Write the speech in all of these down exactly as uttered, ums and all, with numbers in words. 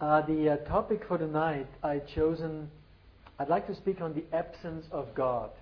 Uh, the uh, topic for tonight I've chosen, I'd like to speak on the absence of God.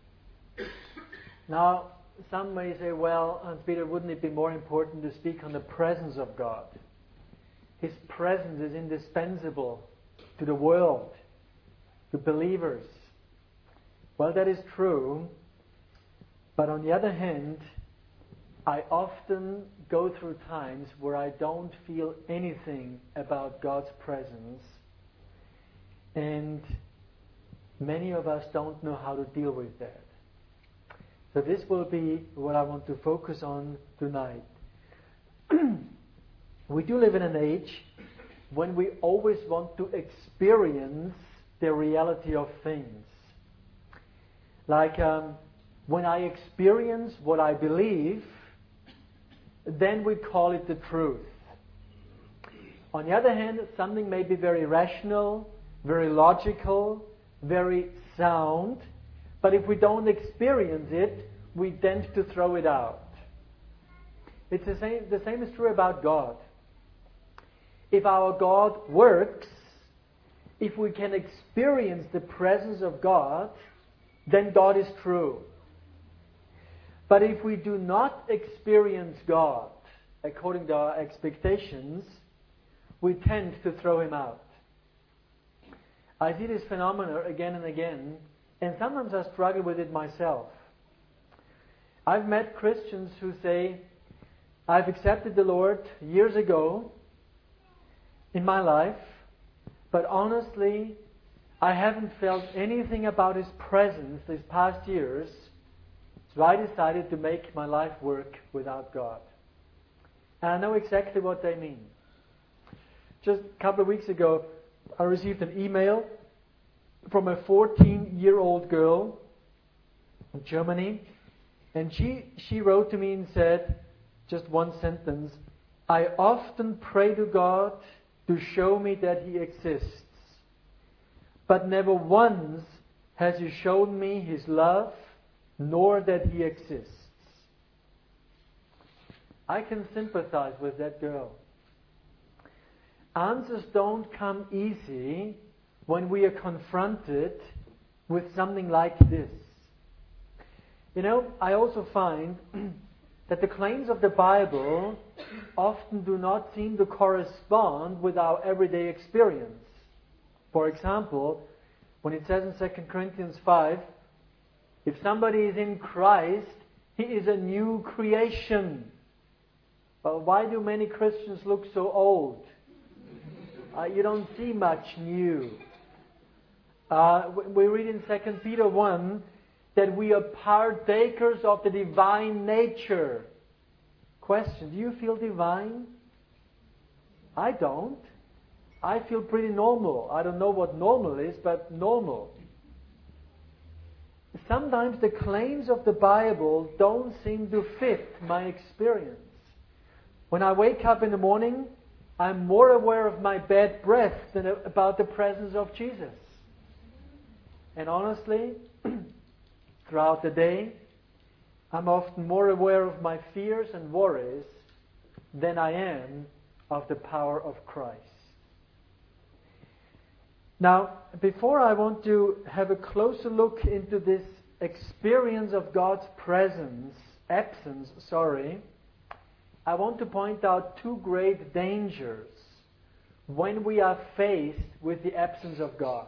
Now, some may say, well, Hans-Peter, wouldn't it be more important to speak on the presence of God? His presence is indispensable to the world, to believers. Well, that is true, but on the other hand, I often go through times where I don't feel anything about God's presence, and many of us don't know how to deal with that. So this will be what I want to focus on tonight. We do live in an age when we always want to experience the reality of things. Like um, when I experience what I believe, then we call it the truth. On the other hand, something may be very rational, very logical, very sound, but if we don't experience it, we tend to throw it out. It's the same, the same is true about God. If our God works, if we can experience the presence of God, then God is true. But if we do not experience God according to our expectations, we tend to throw Him out. I see this phenomenon again and again, and sometimes I struggle with it myself. I've met Christians who say, I've accepted the Lord years ago in my life, but honestly, I haven't felt anything about His presence these past years, so I decided to make my life work without God. And I know exactly what they mean. Just a couple of weeks ago, I received an email from a fourteen-year-old girl in Germany, and she, she wrote to me and said, just one sentence, I often pray to God to show me that He exists, but never once has He shown me His love, nor that He exists. I can sympathize with that girl. Answers don't come easy when we are confronted with something like this. You know, I also find that the claims of the Bible often do not seem to correspond with our everyday experience. For example, when it says in Second Corinthians five, if somebody is in Christ, he is a new creation. Well, why do many Christians look so old? Uh, you don't see much new. Uh, we read in Second Peter one that we are partakers of the divine nature. Question, do you feel divine? I don't. I feel pretty normal. I don't know what normal is, but normal. Sometimes the claims of the Bible don't seem to fit my experience. When I wake up in the morning, I'm more aware of my bad breath than about the presence of Jesus. And honestly, throughout the day, I'm often more aware of my fears and worries than I am of the power of Christ. Now, before I want to have a closer look into this experience of God's presence, absence, sorry, I want to point out two great dangers when we are faced with the absence of God.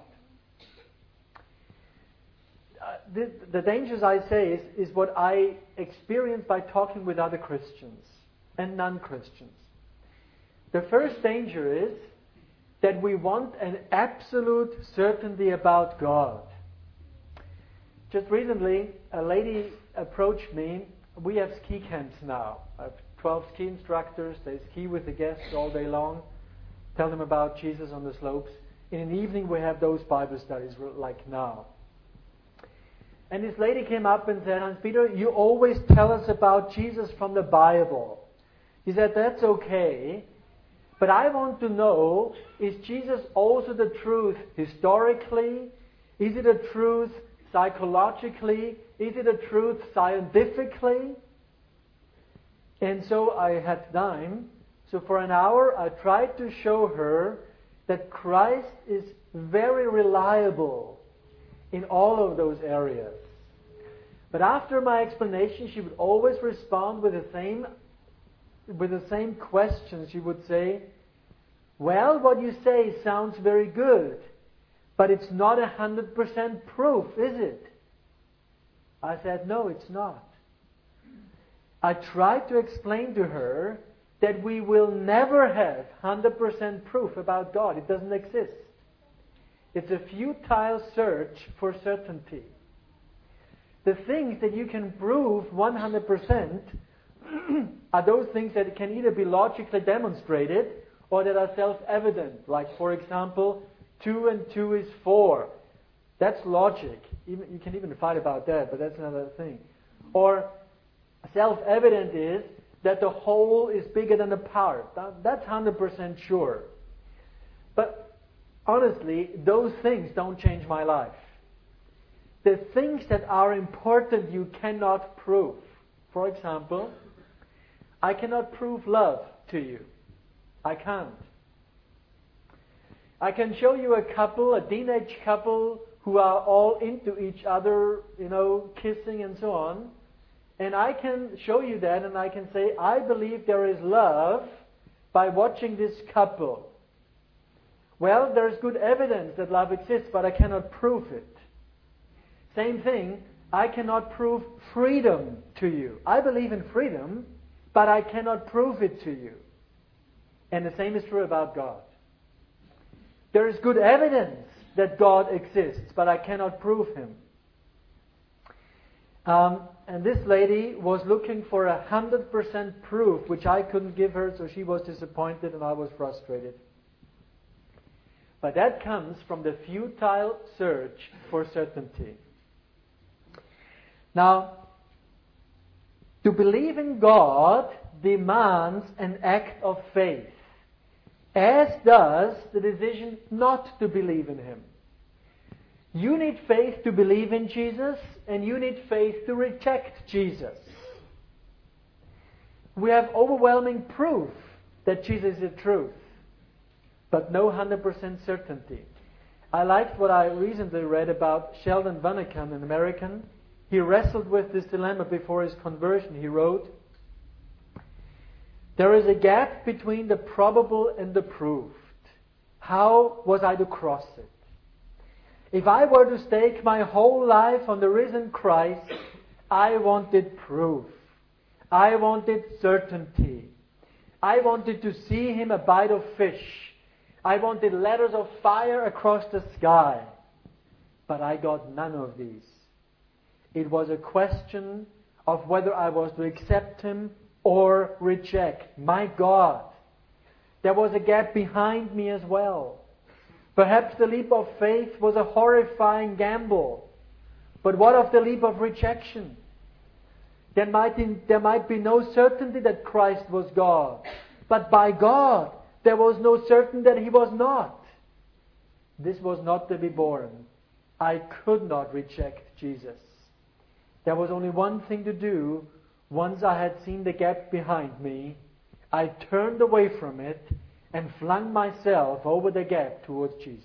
Uh, the, the dangers I say is, is what I experience by talking with other Christians and non-Christians. The first danger is that we want an absolute certainty about God. Just recently, a lady approached me. We have ski camps now. I have twelve ski instructors. They ski with the guests all day long. Tell them about Jesus on the slopes. In the evening, we have those Bible studies like now. And this lady came up and said, Hans-Peter, you always tell us about Jesus from the Bible. He said, that's okay. But I want to know, is Jesus also the truth historically? Is it a truth psychologically? Is it a truth scientifically? And so I had time. So for an hour I tried to show her that Christ is very reliable in all of those areas. But after my explanation, she would always respond with the same with the same question. She would say, well, what you say sounds very good, but it's not a hundred percent proof, is it? I said, no, it's not. I tried to explain to her that we will never have one hundred percent proof about God. It doesn't exist. It's a futile search for certainty. The things that you can prove one hundred percent are those things that can either be logically demonstrated or that are self-evident. Like, for example, two and two is four. That's logic. Even, you can even fight about that, but that's another thing. Or self-evident is that the whole is bigger than the part. That, that's one hundred percent sure. But honestly, those things don't change my life. The things that are important you cannot prove. For example, I cannot prove love to you. I can't. I can show you a couple, a teenage couple, who are all into each other, you know, kissing and so on. And I can show you that and I can say, I believe there is love by watching this couple. Well, there's good evidence that love exists, but I cannot prove it. Same thing, I cannot prove freedom to you. I believe in freedom, but I cannot prove it to you. And the same is true about God. There is good evidence that God exists, but I cannot prove Him. Um, and this lady was looking for a hundred percent proof, which I couldn't give her, so she was disappointed and I was frustrated. But that comes from the futile search for certainty. Now, to believe in God demands an act of faith, as does the decision not to believe in Him. You need faith to believe in Jesus, and you need faith to reject Jesus. We have overwhelming proof that Jesus is the truth, but no one hundred percent certainty. I liked what I recently read about Sheldon Vannekin, an American. He wrestled with this dilemma before his conversion. He wrote, there is a gap between the probable and the proved. How was I to cross it? If I were to stake my whole life on the risen Christ, I wanted proof. I wanted certainty. I wanted to see Him a bite of fish. I wanted letters of fire across the sky. But I got none of these. It was a question of whether I was to accept Him or reject. My God, there was a gap behind me as well. Perhaps the leap of faith was a horrifying gamble. But what of the leap of rejection? There might, in, there might be no certainty that Christ was God. But by God, there was no certainty that He was not. This was not to be borne. I could not reject Jesus. There was only one thing to do. Once I had seen the gap behind me, I turned away from it and flung myself over the gap towards Jesus.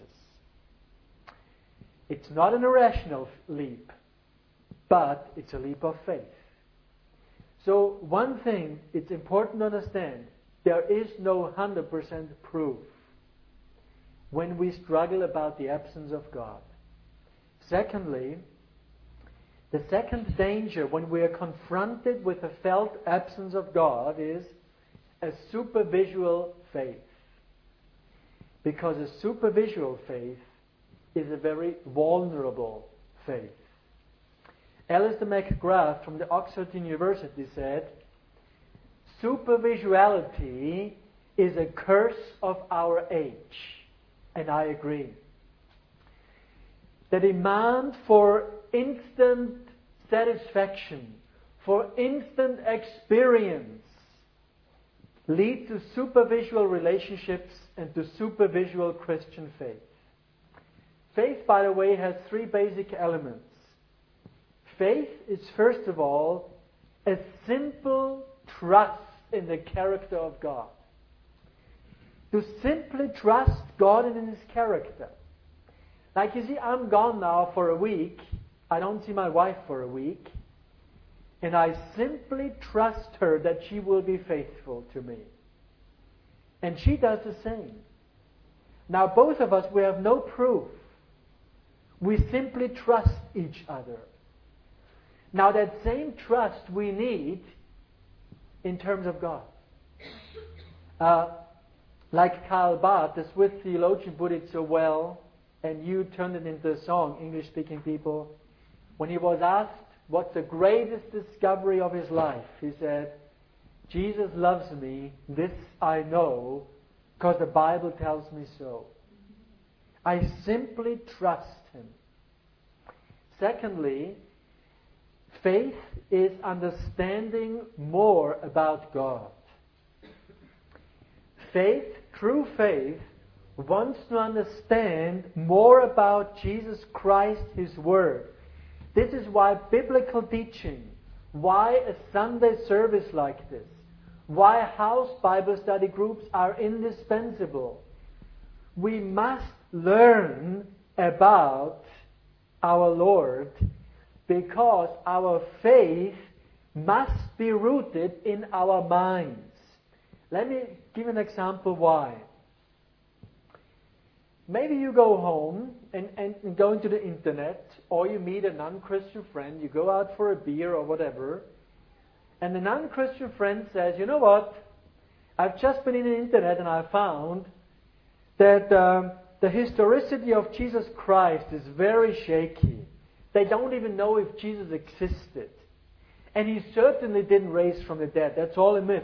It's not an irrational leap, but it's a leap of faith. So one thing it's important to understand, there is no one hundred percent proof when we struggle about the absence of God. Secondly, the second danger when we are confronted with a felt absence of God is a supervisual faith. Because a supervisual faith is a very vulnerable faith. Alistair McGrath from the Oxford University said, supervisuality is a curse of our age. And I agree. The demand for instant satisfaction, for instant experience, lead to supervisual relationships and to supervisual Christian faith. Faith, by the way, has three basic elements. Faith is, first of all, a simple trust in the character of God. to simply trust God and in His character. Like you see, I'm gone now for a week. I don't see my wife for a week. And I simply trust her that she will be faithful to me. And she does the same. Now both of us, we have no proof. We simply trust each other. Now that same trust we need in terms of God. Uh, like Karl Barth, the Swiss theologian, put it so well, and you turned it into a song, English-speaking people. When he was asked what's the greatest discovery of his life, he said, Jesus loves me, this I know, because the Bible tells me so. I simply trust Him. Secondly, faith is understanding more about God. Faith, true faith, wants to understand more about Jesus Christ, His Word. This is why biblical teaching, why a Sunday service like this, why house Bible study groups are indispensable. We must learn about our Lord because our faith must be rooted in our minds. Let me give an example why. Maybe you go home and, and, and go into the internet, or you meet a non-Christian friend, you go out for a beer or whatever, and the non-Christian friend says, you know what, I've just been in the internet and I found that um, the historicity of Jesus Christ is very shaky. They don't even know if Jesus existed. And He certainly didn't raise from the dead. That's all a myth.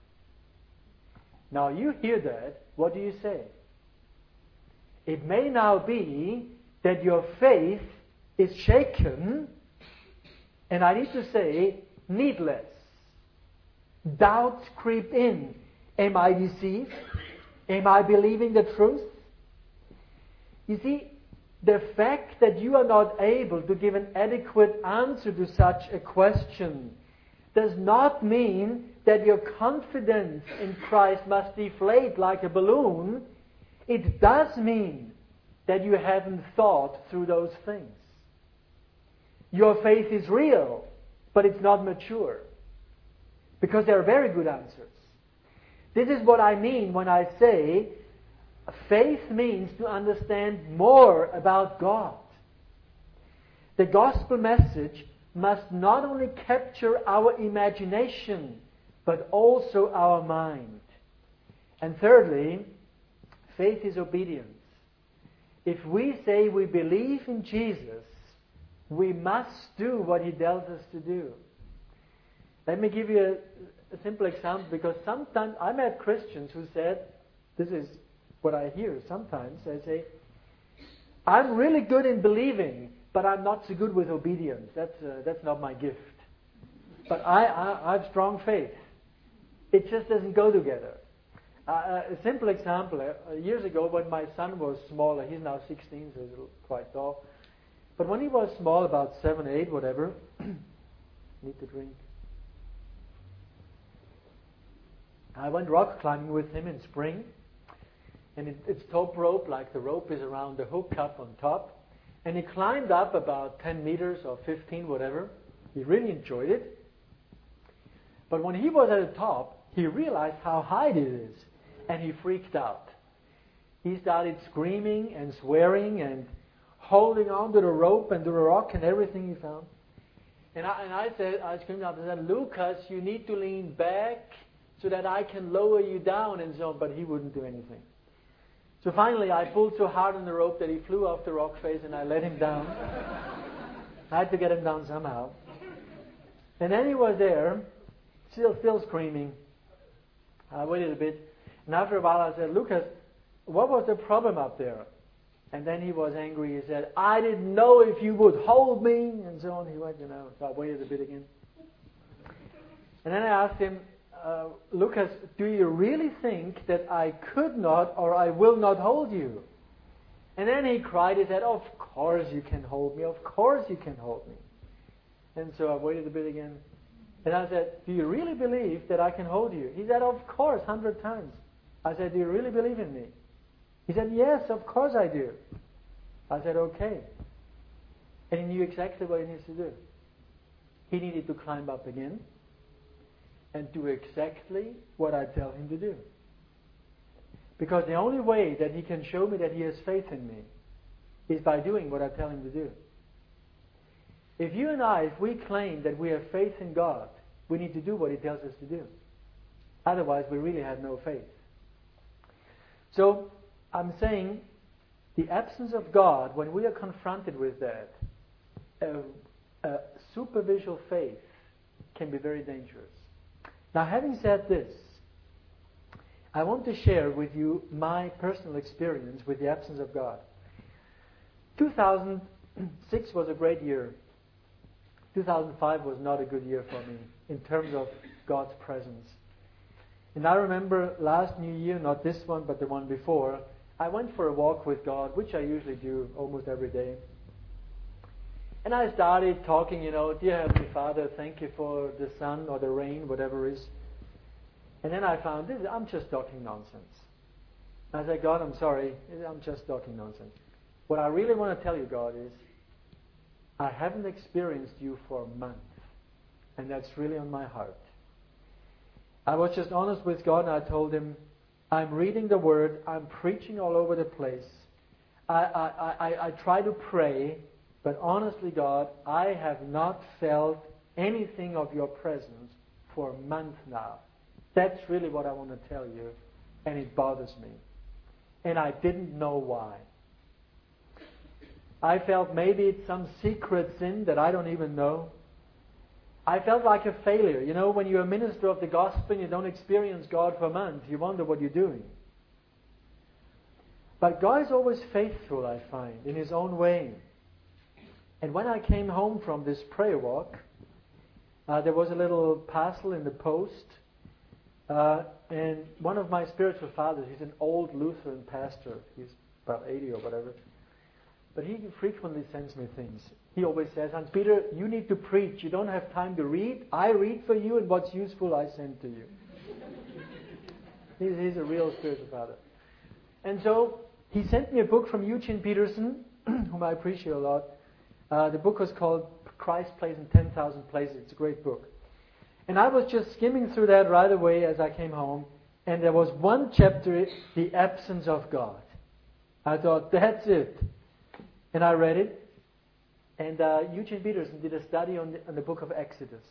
Now you hear that, what do you say? It may now be that your faith is shaken, and I need to say, needless. Doubts creep in. Am I deceived? Am I believing the truth? You see, the fact that you are not able to give an adequate answer to such a question does not mean that your confidence in Christ must deflate like a balloon. It does mean that you haven't thought through those things. Your faith is real, but it's not mature. Because there are very good answers. This is what I mean when I say faith means to understand more about God. The gospel message must not only capture our imagination, but also our mind. And thirdly, faith is obedience. If we say we believe in Jesus, we must do what He tells us to do. Let me give you a, a simple example, because sometimes I met Christians who said, this is what I hear sometimes, they say, I'm really good in believing, but I'm not so good with obedience. That's, uh, that's not my gift. But I, I, I have strong faith. It just doesn't go together. Uh, a simple example, uh, years ago when my son was smaller, he's now sixteen, so he's quite tall. But when he was small, about seven, eight, whatever, need to drink. I went rock climbing with him in spring, and it, it's top rope, like the rope is around the hook up on top. And he climbed up about ten meters or fifteen, whatever. He really enjoyed it. But when he was at the top, he realized how high it is, and he freaked out. He started screaming and swearing and holding on to the rope and to the rock and everything he found. And I, and I said, I screamed out, I said, Lucas, you need to lean back so that I can lower you down and so on. But he wouldn't do anything. So finally, I pulled so hard on the rope that he flew off the rock face, and I let him down. I had to get him down somehow. And then he was there, still, still screaming. I waited a bit, and after a while I said, Lucas, what was the problem up there? And then he was angry. He said, I didn't know if you would hold me, and so on. He went, you know, so I waited a bit again. And then I asked him, uh, Lucas, do you really think that I could not or I will not hold you? And then he cried. He said, of course you can hold me. Of course you can hold me. And so I waited a bit again. And I said, do you really believe that I can hold you? He said, of course, hundred times. I said, do you really believe in me? He said, yes, of course I do. I said, okay. And he knew exactly what he needs to do. He needed to climb up again and do exactly what I tell him to do. Because the only way that he can show me that he has faith in me is by doing what I tell him to do. If you and I, if we claim that we have faith in God, we need to do what he tells us to do. Otherwise, we really have no faith. So, I'm saying, the absence of God, when we are confronted with that, a, a superficial faith can be very dangerous. Now, having said this, I want to share with you my personal experience with the absence of God. two thousand six was a great year. two thousand five was not a good year for me in terms of God's presence. And I remember last New Year, not this one, but the one before, I went for a walk with God, which I usually do almost every day. And I started talking, you know, dear Heavenly Father, thank you for the sun or the rain, whatever it is. And then I found this, I'm just talking nonsense. I said, God, I'm sorry, I'm just talking nonsense. What I really want to tell you, God, is I haven't experienced you for a month. And that's really on my heart. I was just honest with God and I told him, I'm reading the Word, I'm preaching all over the place. I, I, I, I try to pray, but honestly, God, I have not felt anything of your presence for a month now. That's really what I want to tell you, and it bothers me. And I didn't know why. I felt maybe it's some secret sin that I don't even know. I felt like a failure. You know, when you're a minister of the gospel and you don't experience God for months, you wonder what you're doing. But God is always faithful, I find, in His own way. And when I came home from this prayer walk, uh, there was a little parcel in the post. Uh, and one of my spiritual fathers, he's an old Lutheran pastor. He's about eighty or whatever. But he frequently sends me things. He always says, Hans Peter, you need to preach. You don't have time to read. I read for you, and what's useful I send to you. he's, he's a real spiritual father. And so he sent me a book from Eugene Peterson, whom I appreciate a lot. Uh, the book was called Christ Plays in ten thousand Places. It's a great book. And I was just skimming through that right away as I came home. And there was one chapter, The Absence of God. I thought, that's it. And I read it. And uh, Eugene Peterson did a study on the, on the book of Exodus.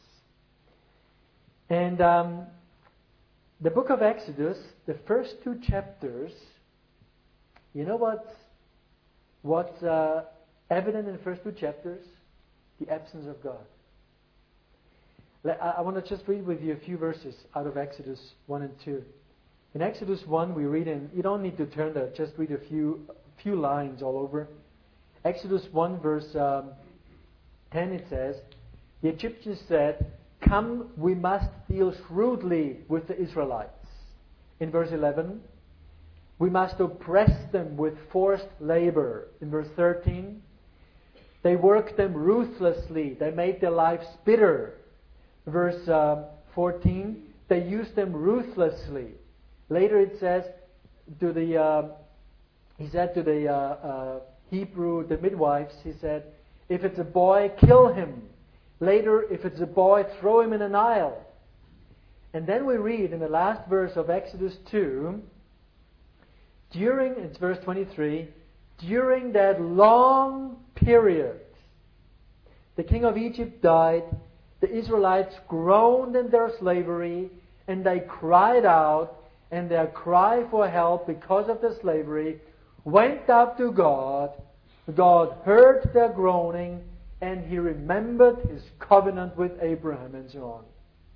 And um, the book of Exodus, the first two chapters, you know what's, what's uh, evident in the first two chapters? The absence of God. I, I want to just read with you a few verses out of Exodus one and two. In Exodus one, we read in, you don't need to turn there, just read a few, few lines all over. Exodus one verse um, ten, it says, the Egyptians said, come, we must deal shrewdly with the Israelites. In verse eleven, we must oppress them with forced labor. In verse thirteen, they worked them ruthlessly. They made their lives bitter. Verse uh, fourteen, they used them ruthlessly. Later it says, to the, uh, he said to the uh, uh, Hebrew, the midwives, he said, if it's a boy, kill him. Later, if it's a boy, throw him in a Nile. And then we read in the last verse of Exodus two, during, it's verse twenty-three, during that long period, the king of Egypt died, the Israelites groaned in their slavery, and they cried out, and their cry for help because of the slavery went up to God. God heard their groaning, and He remembered His covenant with Abraham, and so on.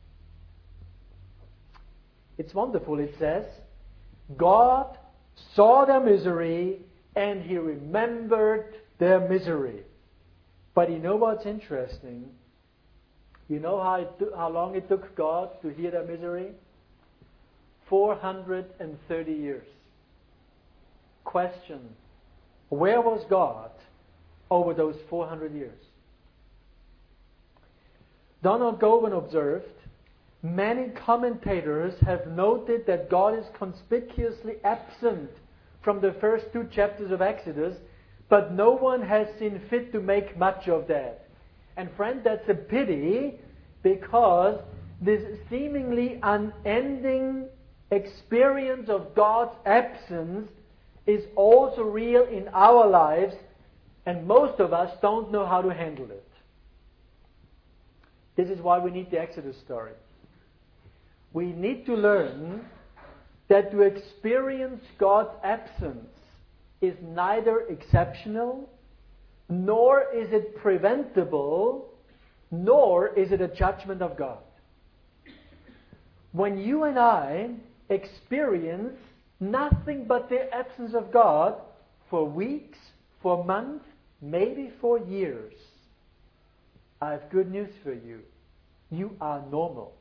It's wonderful, it says, God saw their misery, and He remembered their misery. But you know what's interesting? You know how, it took, how long it took God to hear their misery? four hundred thirty years. Question, where was God over those four hundred years? Donald Govan observed many commentators have noted that God is conspicuously absent from the first two chapters of Exodus, but no one has seen fit to make much of that. And friend, that's a pity, because this seemingly unending experience of God's absence is also real in our lives, and most of us don't know how to handle it. This is why we need the Exodus story. We need to learn that to experience God's absence is neither exceptional, nor is it preventable, nor is it a judgment of God. When you and I experience nothing but the absence of God for weeks, for months, maybe for years, I have good news for you. You are normal.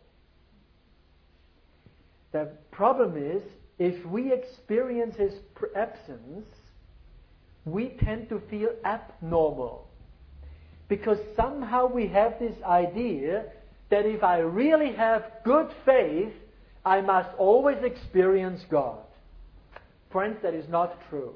The problem is, if we experience His absence, we tend to feel abnormal. Because somehow we have this idea that if I really have good faith, I must always experience God. Friends, that is not true.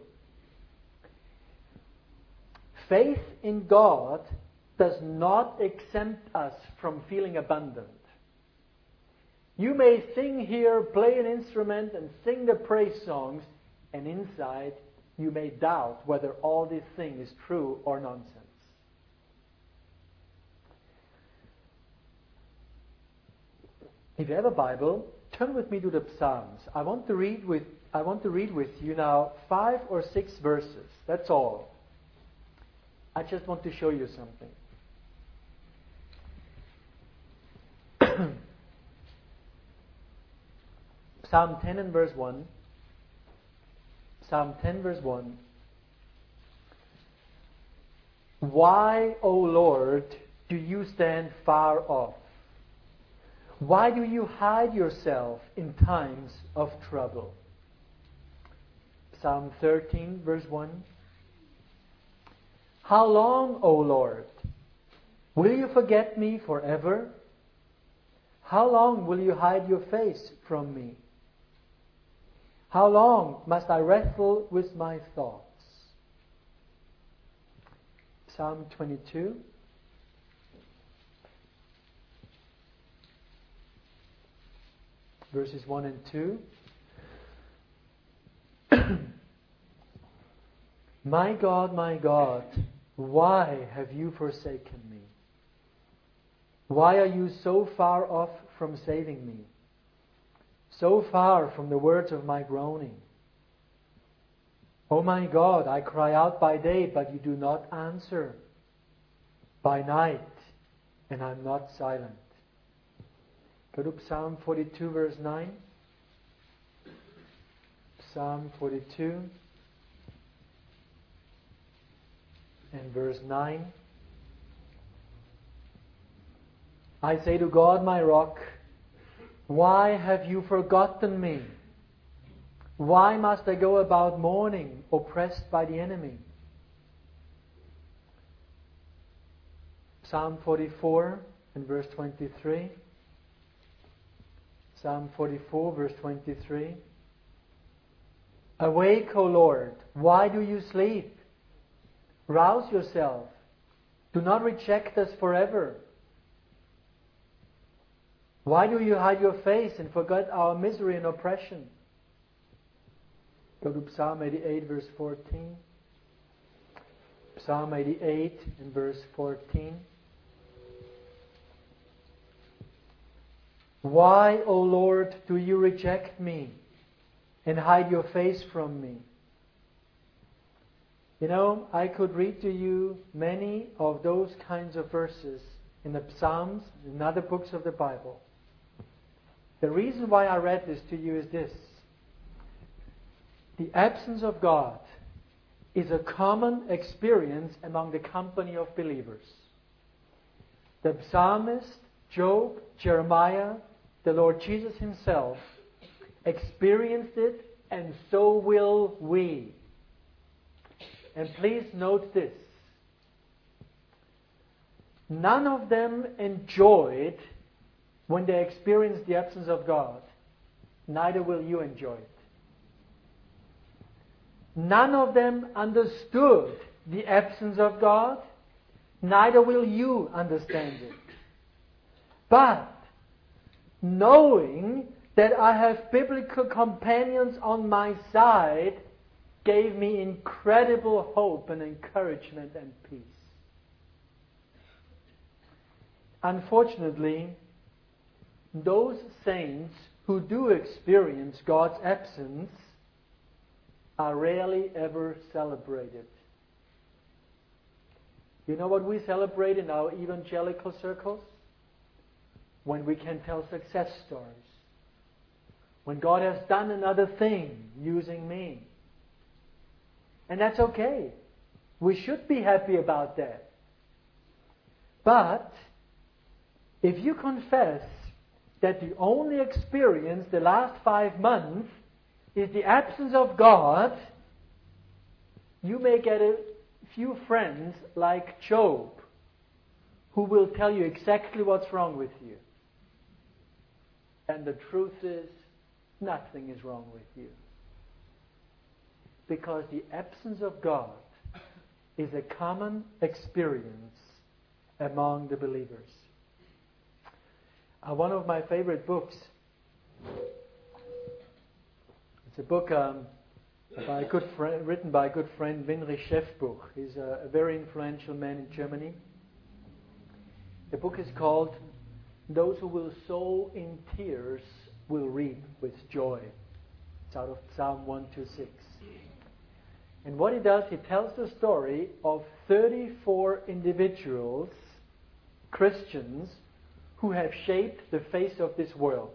Faith in God does not exempt us from feeling abundant. You may sing here, play an instrument, and sing the praise songs, and inside you may doubt whether all this thing is true or nonsense. If you have a Bible, turn with me to the Psalms. I want to read with I want to read with you now five or six verses. That's all. I just want to show you something. Psalm ten and verse one. Psalm ten verse one. Why, O Lord, do you stand far off? Why do you hide yourself in times of trouble? Psalm thirteen verse one. How long, O Lord? Will you forget me forever? How long will you hide your face from me? How long must I wrestle with my thoughts? Psalm twenty-two. Verses one and two. My God, my God, why have you forsaken me? Why are you so far off from saving me? So far from the words of my groaning. O my God, I cry out by day, but you do not answer. By night, and I'm not silent. Go to Psalm forty-two, verse nine. Psalm forty-two and verse nine. I say to God, my rock, why have you forgotten me? Why must I go about mourning, oppressed by the enemy? Psalm forty-four and verse twenty-three. Psalm forty-four, verse twenty-three. Awake, O Lord, why do you sleep? Rouse yourself. Do not reject us forever. Why do you hide your face and forget our misery and oppression? Go to Psalm eighty-eight, verse fourteen. Psalm eighty-eight and verse fourteen. Why, O Lord, do you reject me and hide your face from me? You know, I could read to you many of those kinds of verses in the Psalms and other books of the Bible. The reason why I read this to you is this. The absence of God is a common experience among the company of believers. The psalmist, Job, Jeremiah, the Lord Jesus Himself experienced it, and so will we. And please note this. None of them enjoyed when they experience the absence of God, neither will you enjoy it. None of them understood the absence of God, neither will you understand it. But knowing that I have biblical companions on my side gave me incredible hope and encouragement and peace. Unfortunately, those saints who do experience God's absence are rarely ever celebrated. You know what we celebrate in our evangelical circles? When we can tell success stories. When God has done another thing using me. And that's okay. We should be happy about that. But if you confess that the only experience the last five months is the absence of God, you may get a few friends like Job who will tell you exactly what's wrong with you. And the truth is, nothing is wrong with you. Because the absence of God is a common experience among the believers. Uh, one of my favorite books, it's a book um, by a good friend, written by a good friend, Winrich Schäfbuch. He's a, a very influential man in Germany. The book is called Those Who Will Sow in Tears Will Reap with Joy. It's out of Psalm one twenty-six. And what he does, he tells the story of thirty-four individuals, Christians, who have shaped the face of this world.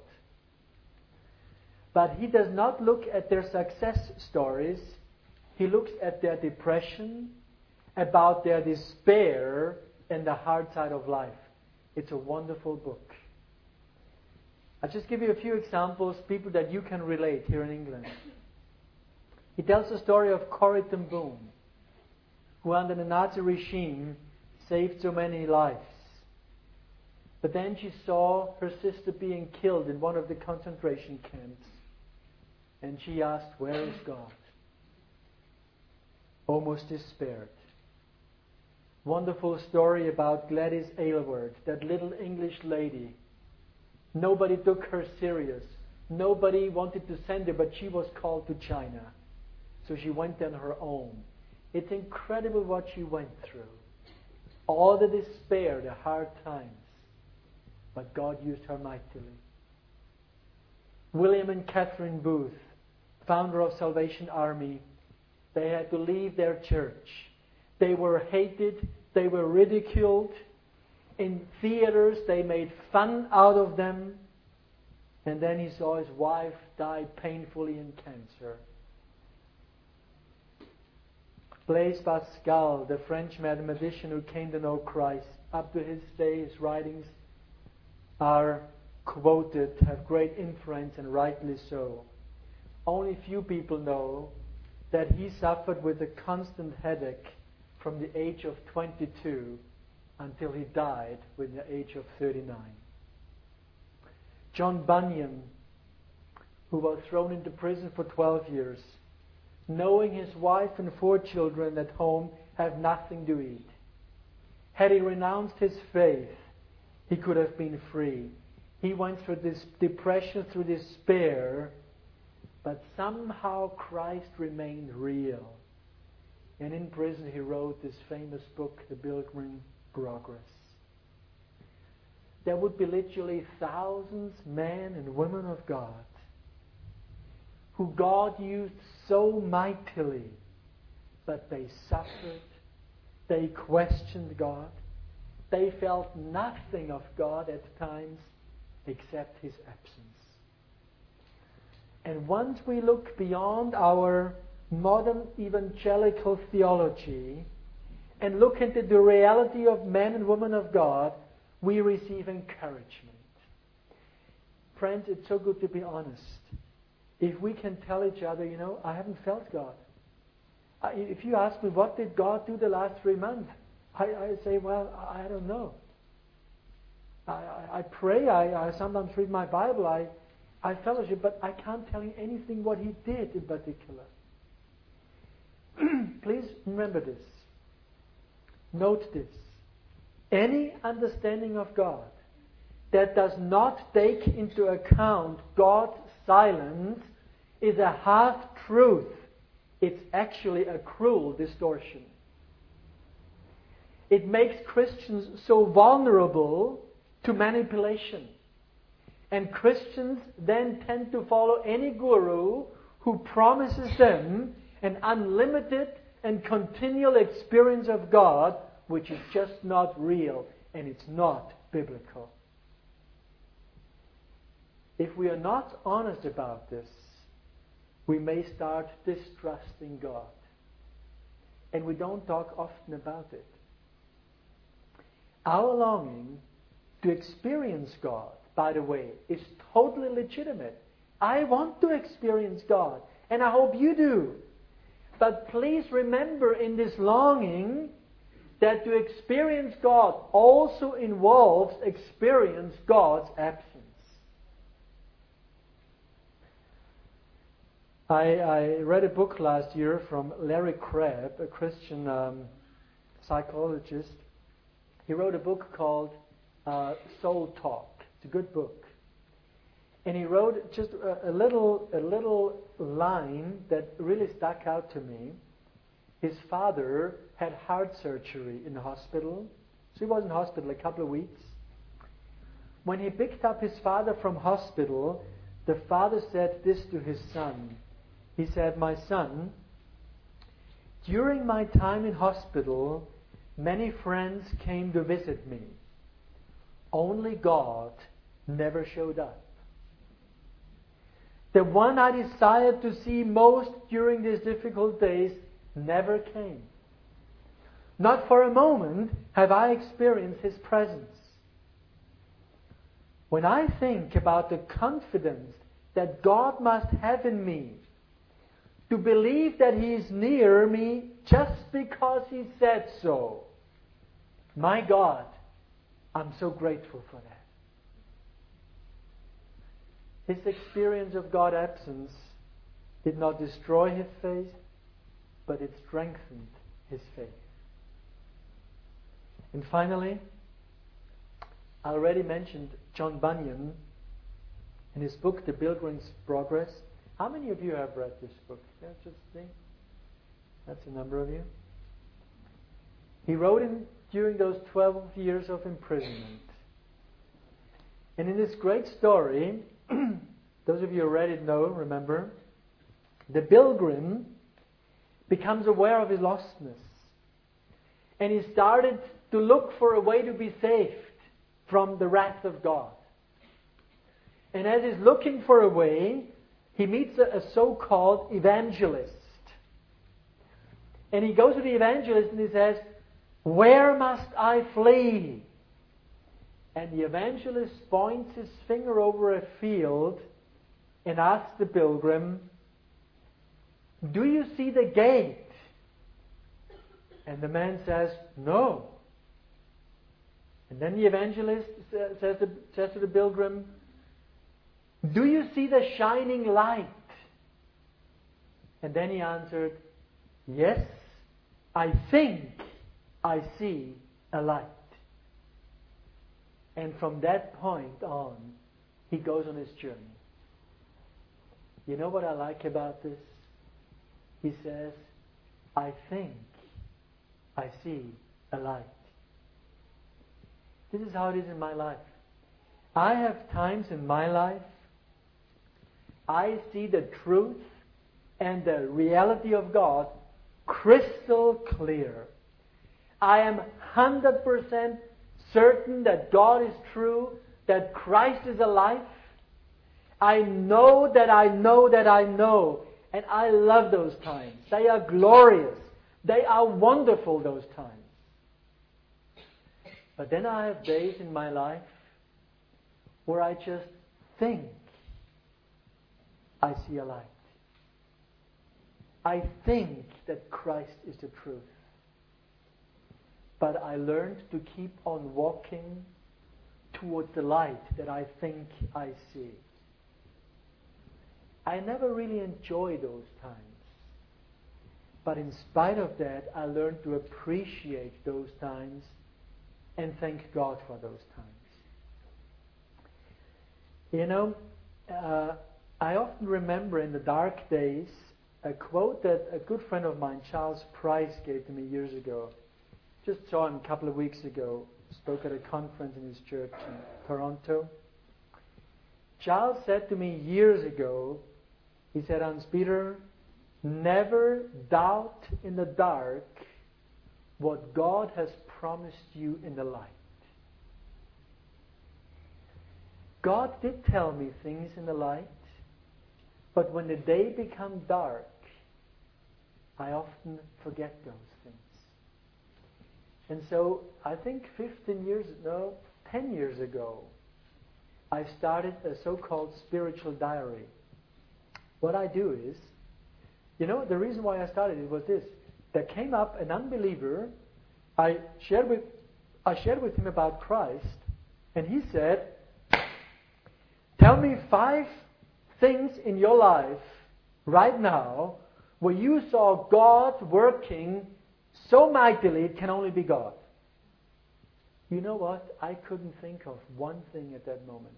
But he does not look at their success stories. He looks at their depression, about their despair, and the hard side of life. It's a wonderful book. I'll just give you a few examples, people that you can relate here in England. He tells the story of Corrie ten Boom, who under the Nazi regime saved so many lives. But then she saw her sister being killed in one of the concentration camps. And she asked, "Where is God?" Almost despaired. Wonderful story about Gladys Aylward, that little English lady. Nobody took her serious. Nobody wanted to send her, but she was called to China. So she went on her own. It's incredible what she went through. All the despair, the hard times. But God used her mightily. William and Catherine Booth, founder of Salvation Army, they had to leave their church. They were hated. They were ridiculed. In theaters, they made fun out of them. And then he saw his wife die painfully in cancer. Blaise Pascal, the French mathematician who came to know Christ, up to his day, his writings are quoted, have great influence, and rightly so. Only few people know that he suffered with a constant headache from the age of twenty-two until he died with the age of thirty-nine. John Bunyan, who was thrown into prison for twelve years, knowing his wife and four children at home have nothing to eat. Had he renounced his faith, he could have been free. He went through this depression, through despair, but somehow Christ remained real. And in prison he wrote this famous book, The Pilgrim Progress. There would be literally thousands, men and women of God, who God used so mightily, but they suffered, they questioned God, they felt nothing of God at times except His absence. And once we look beyond our modern evangelical theology and look into the reality of men and women of God, we receive encouragement. Friends, it's so good to be honest. If we can tell each other, you know, I haven't felt God. I, if you ask me, what did God do the last three months? I, I say, well, I don't know. I, I, I pray, I, I sometimes read my Bible, I, I fellowship, but I can't tell you anything what he did in particular. Please remember this. Note this. Any understanding of God that does not take into account God's silence is a half-truth. It's actually a cruel distortion. It makes Christians so vulnerable to manipulation. And Christians then tend to follow any guru who promises them an unlimited and continual experience of God, which is just not real and it's not biblical. If we are not honest about this, we may start distrusting God. And we don't talk often about it. Our longing to experience God, by the way, is totally legitimate. I want to experience God, and I hope you do. But please remember in this longing that to experience God also involves experience God's absence. I, I read a book last year from Larry Crabb, a Christian um, psychologist. He wrote a book called uh, Soul Talk. It's a good book. And he wrote just a, a little a little line that really stuck out to me. His father had heart surgery in the hospital. So he was in hospital a couple of weeks. When he picked up his father from hospital, the father said this to his son. He said, "My son, during my time in hospital, many friends came to visit me. Only God never showed up. The one I desired to see most during these difficult days never came. Not for a moment have I experienced His presence. When I think about the confidence that God must have in me to believe that He is near me just because He said so, my God, I'm so grateful for that." His experience of God's absence did not destroy his faith, but it strengthened his faith. And finally, I already mentioned John Bunyan in his book, The Pilgrim's Progress. How many of you have read this book? Yeah, just think. That's a number of you. He wrote it during those twelve years of imprisonment. And in this great story, those of you who read it know, remember, the pilgrim becomes aware of his lostness. And he started to look for a way to be saved from the wrath of God. And as he's looking for a way, he meets a, a so-called evangelist. And he goes to the evangelist and he says, "Where must I flee?" And the evangelist points his finger over a field and asks the pilgrim, "Do you see the gate?" And the man says, "No." And then the evangelist says to, says to the pilgrim, "Do you see the shining light?" And then he answered, "Yes, I think I see a light." And from that point on, he goes on his journey. You know what I like about this? He says, "I think I see a light." This is how it is in my life. I have times in my life I see the truth and the reality of God crystal clear. I am one hundred percent certain that God is true, that Christ is alive. I know that I know that I know. And I love those times. They are glorious. They are wonderful, those times. But then I have days in my life where I just think I see a light. I think that Christ is the truth. But I learned to keep on walking towards the light that I think I see. I never really enjoy those times. But in spite of that, I learned to appreciate those times and thank God for those times. You know, uh, I often remember in the dark days a quote that a good friend of mine, Charles Price, gave to me years ago. Just saw him a couple of weeks ago. Spoke at a conference in his church in Toronto. Charles said to me years ago, he said, Hans-Peter, never doubt in the dark what God has promised you in the light. God did tell me things in the light, but when the day becomes dark, I often forget those things. And so I think fifteen years, no, ten years ago, I started a so-called spiritual diary. What I do is, you know, the reason why I started it was this. There came up an unbeliever. I shared with, I shared with him about Christ, and he said, tell me five things in your life right now where you saw God working so mightily it can only be God. You know what? I couldn't think of one thing at that moment.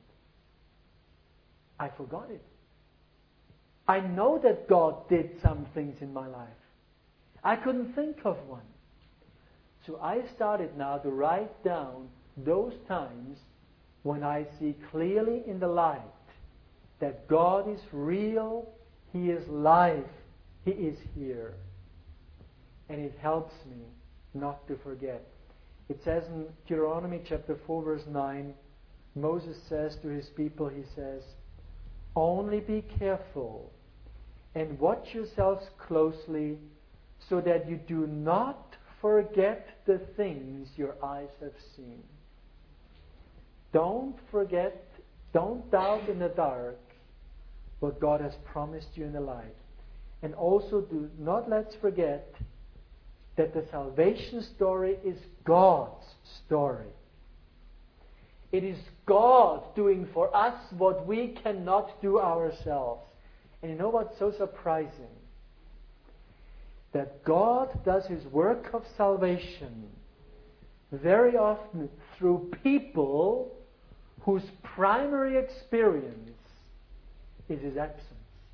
I forgot it. I know that God did some things in my life. I couldn't think of one. So I started now to write down those times when I see clearly in the light that God is real, He is life, He is here. And it helps me not to forget. It says in Deuteronomy chapter four verse nine, Moses says to his people, he says, only be careful and watch yourselves closely so that you do not forget the things your eyes have seen. Don't forget, don't doubt in the dark what God has promised you in the light. And also do not let's forget that the salvation story is God's story. It is God doing for us what we cannot do ourselves. And you know what's so surprising? That God does His work of salvation very often through people whose primary experience is His absence.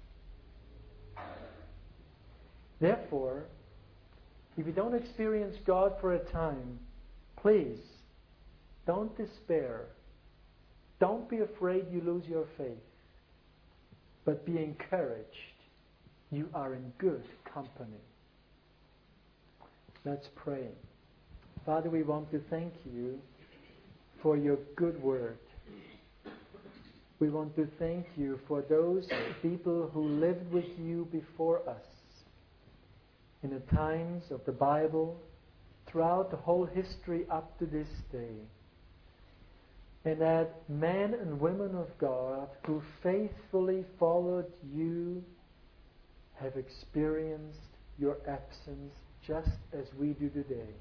Therefore, if you don't experience God for a time, please, don't despair. Don't be afraid you lose your faith. But be encouraged. You are in good company. Let's pray. Father, we want to thank you for your good word. We want to thank you for those people who lived with you before us in the times of the Bible, throughout the whole history up to this day. And that men and women of God who faithfully followed you have experienced your absence just as we do today.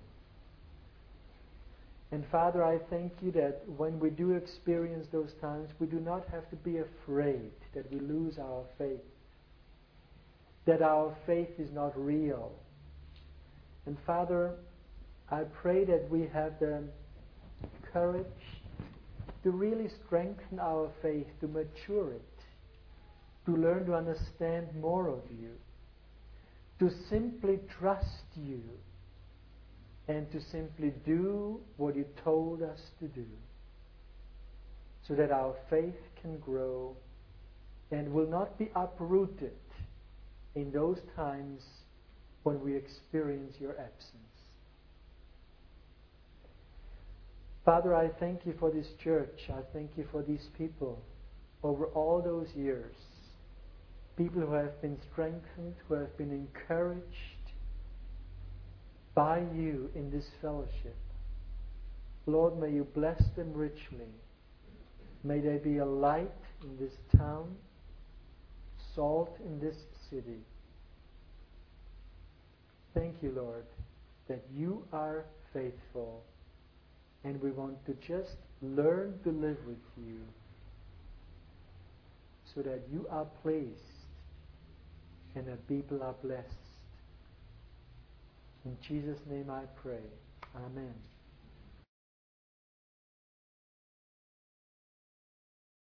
And Father, I thank you that when we do experience those times, we do not have to be afraid that we lose our faith, that our faith is not real. And Father, I pray that we have the courage to really strengthen our faith, to mature it, to learn to understand more of you, to simply trust you, and to simply do what you told us to do, so that our faith can grow and will not be uprooted in those times when we experience your absence. Father, I thank you for this church. I thank you for these people over all those years. People who have been strengthened, who have been encouraged by you in this fellowship. Lord, may you bless them richly. May they be a light in this town, salt in this city. Thank you, Lord, that you are faithful. and we want to just learn to live with you so that you are pleased and that people are blessed. In Jesus' name I pray. Amen.